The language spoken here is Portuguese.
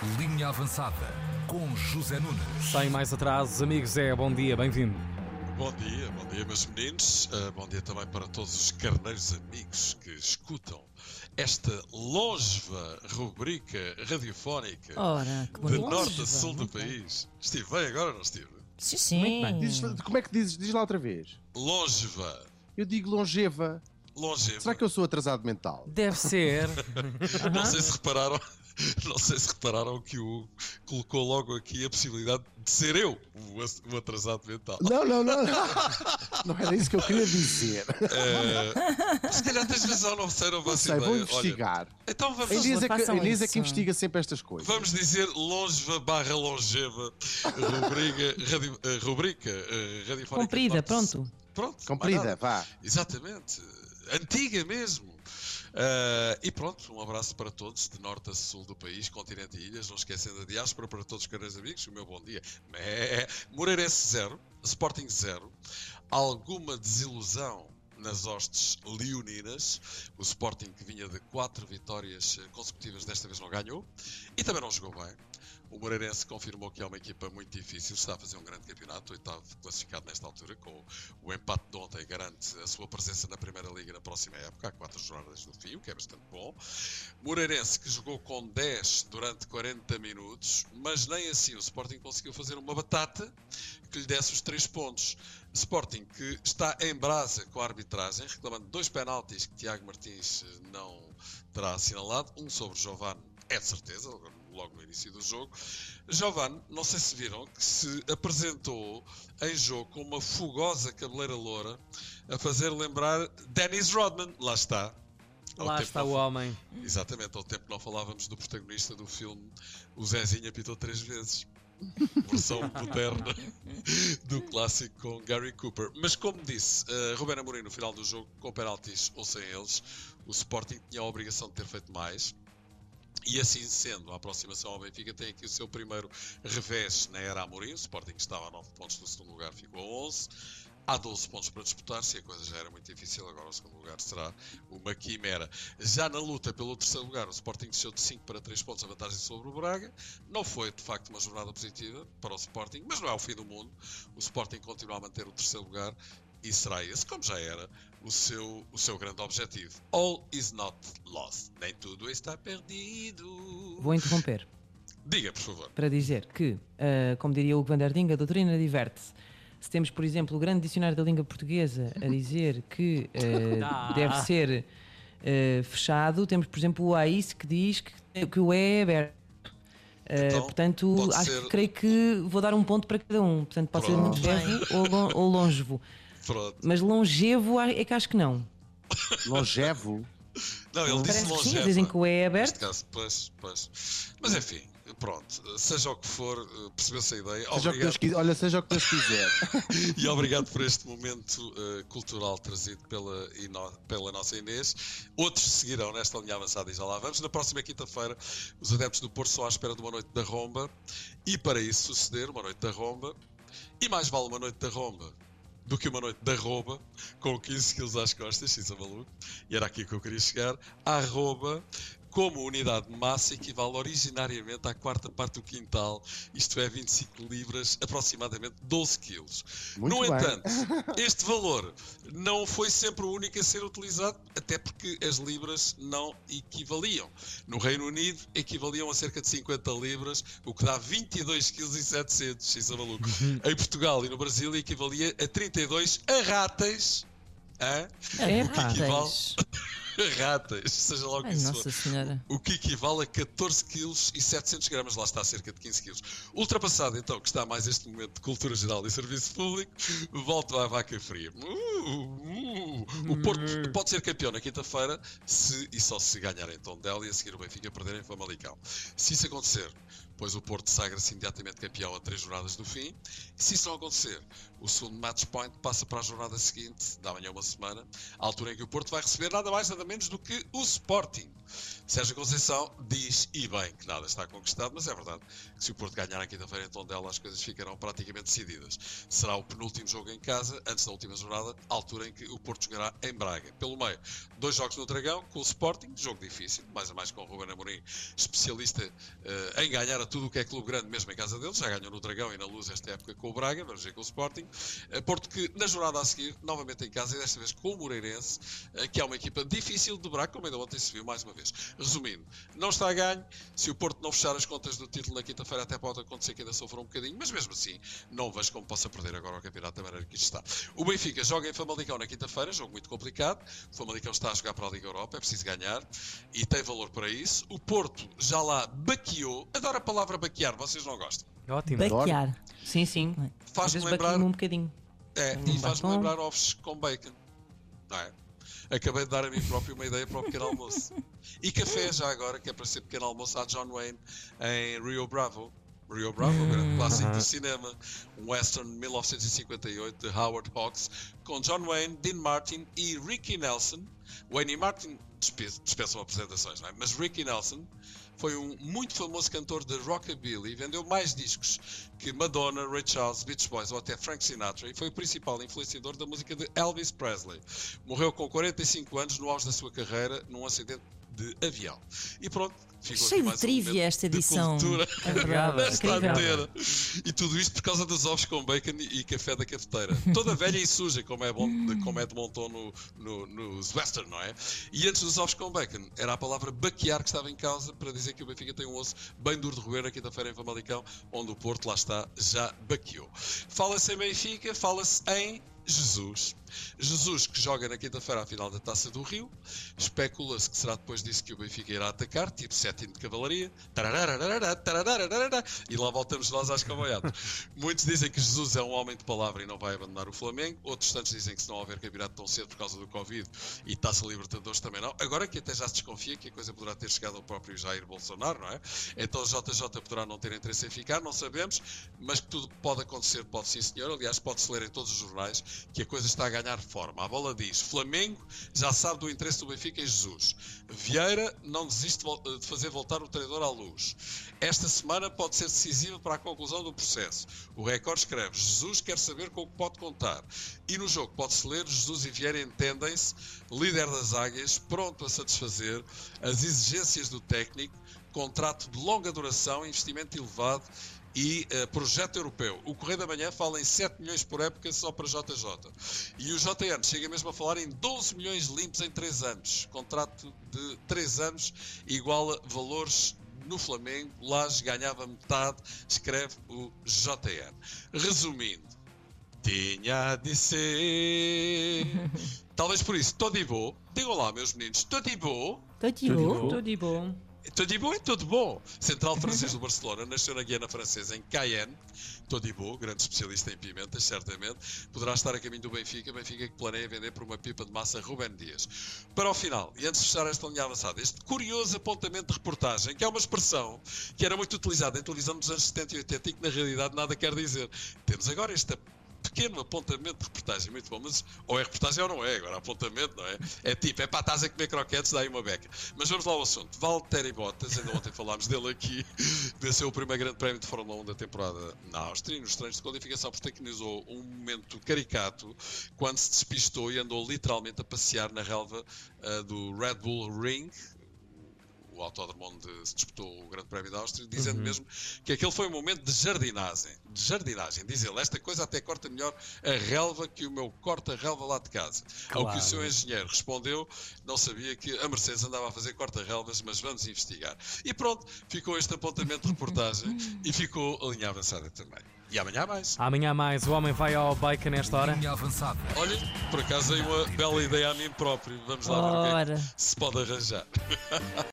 Linha Avançada com José Nunes. Sem mais atrasos, amigos, bom dia, bem-vindo. Bom dia, meus meninos. Bom dia também para todos os carneiros amigos que escutam esta longeva rubrica radiofónica de norte a sul do país. Estive bem agora, não estive? Sim. Como é que dizes? Diz lá outra vez. Longeva. Eu digo longeva. Longeva. Será que eu sou atrasado mental? Deve ser. Não sei se repararam. Não sei se repararam que o Hugo colocou logo aqui a possibilidade de ser eu o atrasado mental. Não. Não era isso que eu queria dizer. Se calhar tens razão, não sei, não Não faço sei, ideia. vou investigar. Olha, então vamos, A Inês é isso. que investiga sempre estas coisas. vamos dizer longeva rubrica radiofónica. Comprida, de norte- pronto. Pronto. Comprida, mais nada. vá. Exatamente. Antiga mesmo. E pronto, um abraço para todos, de norte a sul do país, continente e ilhas, não esquecendo a diáspora, para todos os caros amigos, o meu bom dia. Moreirense 0, Sporting 0, alguma desilusão nas hostes leoninas, o Sporting que vinha de 4 vitórias consecutivas, desta vez não ganhou, e também não jogou bem. O Moreirense confirmou que é uma equipa muito difícil, está a fazer um grande campeonato, oitavo classificado nesta altura, com o empate de ontem garante a sua presença na Primeira Liga na próxima época, há 4 jornadas do fim, o que é bastante bom. Moreirense que jogou com 10 durante 40 minutos, mas nem assim o Sporting conseguiu fazer uma batata que lhe desse os 3 pontos. Sporting que está em brasa com a arbitragem, reclamando 2 penaltis que Tiago Martins não terá assinalado, um sobre Giovane, é de certeza, logo no início do jogo. Giovane, não sei se viram, que se apresentou em jogo com uma fogosa cabeleira loura, a fazer lembrar Dennis Rodman. Lá está. Lá está o homem. Exatamente, ao tempo que não falávamos do protagonista do filme, o Zezinho apitou 3 vezes. Versão moderna do clássico com Gary Cooper. Mas como disse Ruben Amorim no final do jogo, com penaltis ou sem eles, o Sporting tinha a obrigação de ter feito mais. E assim sendo, a aproximação ao Benfica tem aqui o seu primeiro revés na era Amorim. O Sporting estava a 9 pontos do segundo lugar, ficou a 11. Há 12 pontos para disputar-se, a coisa já era muito difícil, agora o segundo lugar será uma quimera. Já na luta pelo terceiro lugar, o Sporting desceu de 5 para 3 pontos a vantagem sobre o Braga. Não foi, de facto, uma jornada positiva para o Sporting, mas não é o fim do mundo. O Sporting continua a manter o terceiro lugar e será esse, como já era, o seu grande objetivo. All is not lost. Nem tudo está perdido. Vou interromper Diga, por favor. para dizer que, como diria o Hugo van der Ding, a doutrina diverte-se. Se temos, por exemplo, o grande dicionário da língua portuguesa a dizer que deve ser fechado, temos, por exemplo, o AIS que diz que o é aberto. Então, Portanto, creio que vou dar um ponto para cada um. Portanto, pode ser muito breve ou longevo. Pronto. Mas longevo é que acho que não. Longevo? Não, ele disse Parece que sim, longeva. dizem que o é Neste aberto. caso, pois. Mas enfim, pronto. Seja o que for, percebeu-se a ideia. Seja o que Deus quiser. Olha, seja o que Deus quiser. E obrigado por este momento cultural trazido pela nossa Inês. Outros seguirão nesta linha avançada e já lá vamos. Na próxima quinta-feira, os adeptos do Porto estão à espera de uma noite da romba. E para isso suceder, uma noite da romba. E mais vale uma noite da romba do que uma noite da arroba, com 15 kg às costas, isso é maluco, e era aqui que eu queria chegar. A arroba, como unidade de massa, equivale originariamente à quarta parte do quintal, isto é 25 libras, aproximadamente 12 kg. Muito No bem. entanto, este valor não foi sempre o único a ser utilizado, até porque as libras não equivaliam. No Reino Unido, equivaliam a cerca de 50 libras, o que dá 22,7 kg, isso é maluco. Em Portugal e no Brasil, equivalia a 32 arráteis. O que equivale ratas, seja lá o que Ai, isso Nossa for. Senhora. O que equivale a 14 kg e 700 gramas, lá está, cerca de 15 kg. Ultrapassado, então, que está mais este momento de cultura geral e serviço público, volto à vaca fria. O Porto pode ser campeão na quinta-feira, se e só se ganhar em Tondela e a seguir o Benfica perder em Famalicão. Se isso acontecer, pois o Porto sagra-se imediatamente campeão a 3 jornadas do fim. Se isso não acontecer, o segundo match point passa para a jornada seguinte, da manhã uma semana, à altura em que o Porto vai receber nada mais nada menos do que o Sporting. Sérgio Conceição diz, e bem, que nada está conquistado, mas é verdade que se o Porto ganhar na quinta-feira em Tondela as coisas ficarão praticamente decididas. Será o penúltimo jogo em casa, antes da última jornada, altura em que o Porto jogará em Braga. Pelo meio, 2 jogos no Dragão, com o Sporting, jogo difícil, mais a mais com o Ruben Amorim, especialista em ganhar a tudo o que é clube grande, mesmo em casa deles, já ganhou no Dragão e na Luz esta época com o Braga, vamos ver com o Sporting. Porto que na jornada a seguir, novamente em casa, e desta vez com o Moreirense, que é uma equipa difícil de dobrar, como ainda ontem se viu mais uma vez. Resumindo, não está a ganho. Se o Porto não fechar as contas do título na quinta-feira, até pode acontecer que ainda sofra um bocadinho, mas mesmo assim, não vejo como possa perder agora o campeonato da maneira que isto está. O Benfica joga em Famalicão na quinta-feira, jogo muito complicado. O Famalicão está a jogar para a Liga Europa, é preciso ganhar e tem valor para isso. O Porto já lá baqueou. Adoro a palavra baquear, vocês não gostam? Ótimo. Baquear. Sim, sim. Às Faz-me vezes lembrar. baquei-me um bocadinho. E faz-me batom. lembrar ovos com bacon. Não é? Acabei de dar a mim próprio uma ideia para o pequeno almoço. E café já agora, que é para ser pequeno almoço, há John Wayne em Rio Bravo. Rio Bravo, grande clássico do cinema. Um western de 1958 de Howard Hawks, com John Wayne, Dean Martin e Ricky Nelson. Wayne e Martin dispensam apresentações, não é? Mas Ricky Nelson foi um muito famoso cantor de rockabilly, vendeu mais discos que Madonna, Ray Charles, Beach Boys ou até Frank Sinatra e foi o principal influenciador da música de Elvis Presley. Morreu com 45 anos no auge da sua carreira num acidente de avião. E pronto, ficou Cheio aqui de mais um trivia momento esta de edição. cultura Obrigado. desta Incrível. antena. E tudo isto por causa dos ovos com bacon e café da cafeteira. Toda velha e suja, como é de montão nos western, não é? E antes dos ovos com bacon, era a palavra baquear que estava em causa para dizer que o Benfica tem um osso bem duro de roer na quinta-feira em Famalicão, onde o Porto, lá está, já baqueou. Fala-se em Benfica, fala-se em Jesus. Jesus que joga na quinta-feira a final da Taça do Rio. Especula-se que será depois disso que o Benfica irá atacar, tipo 7º de cavalaria. E lá voltamos nós às cavaladas. Muitos dizem que Jesus é um homem de palavra e não vai abandonar o Flamengo. Outros tantos dizem que se não houver campeonato tão cedo por causa do Covid e Taça Libertadores também não. Agora que até já se desconfia que a coisa poderá ter chegado ao próprio Jair Bolsonaro, não é? Então o JJ poderá não ter interesse em ficar, não sabemos, mas que tudo pode acontecer, pode sim senhor. Aliás, pode-se ler em todos os jornais que a coisa está a ganhar forma. A bola diz, Flamengo já sabe do interesse do Benfica em Jesus. Vieira não desiste de fazer voltar o treinador à luz. Esta semana pode ser decisiva para a conclusão do processo. O Record escreve, Jesus quer saber com o que pode contar. E no jogo pode-se ler, Jesus e Vieira entendem-se, líder das águias, pronto a satisfazer as exigências do técnico, contrato de longa duração, investimento elevado e projeto europeu. O Correio da Manhã fala em 7 milhões por época só para JJ. E o JN chega mesmo a falar em 12 milhões limpos em 3 anos. Contrato de 3 anos iguala valores no Flamengo. Laje ganhava metade, escreve o JN. Resumindo, tinha de ser. Talvez por isso, estou de boa. Digam lá, meus meninos, estou de boa. Tudo de bom. Todibo é tudo bom. Central francês do Barcelona, nasceu na Guiana Francesa, em Cayenne. Todibo, grande especialista em pimentas, certamente, poderá estar a caminho do Benfica. Benfica que planeia vender por uma pipa de massa Rubén Dias. Para o final, e antes de fechar esta linha avançada, este curioso apontamento de reportagem, que é uma expressão que era muito utilizada em televisão nos anos 70 e 80 e que na realidade nada quer dizer. Temos agora este pequeno apontamento de reportagem, muito bom, mas ou é reportagem ou não é, agora apontamento, não é? É tipo, é pá, estás a comer croquetes, dá aí uma beca. Mas vamos lá ao assunto. Valtteri Bottas, ainda ontem falámos dele aqui, venceu o primeiro grande prémio de Fórmula 1 da temporada na Áustria e nos treinos de qualificação protagonizou um momento caricato quando se despistou e andou literalmente a passear na relva do Red Bull Ring, o autódromo onde se disputou o Grande Prémio da Áustria, dizendo mesmo que aquele foi um momento de jardinagem. Diz ele, esta coisa até corta melhor a relva que o meu corta-relva lá de casa. Claro. Ao que o seu engenheiro respondeu, não sabia que a Mercedes andava a fazer corta-relvas, mas vamos investigar. E pronto, ficou este apontamento de reportagem e ficou a linha avançada também. E amanhã há mais. Amanhã mais, o homem vai ao bacon nesta hora. Linha avançada. Olha, por acaso dei uma bela ideia a mim próprio. Vamos lá ver o que é que se pode arranjar.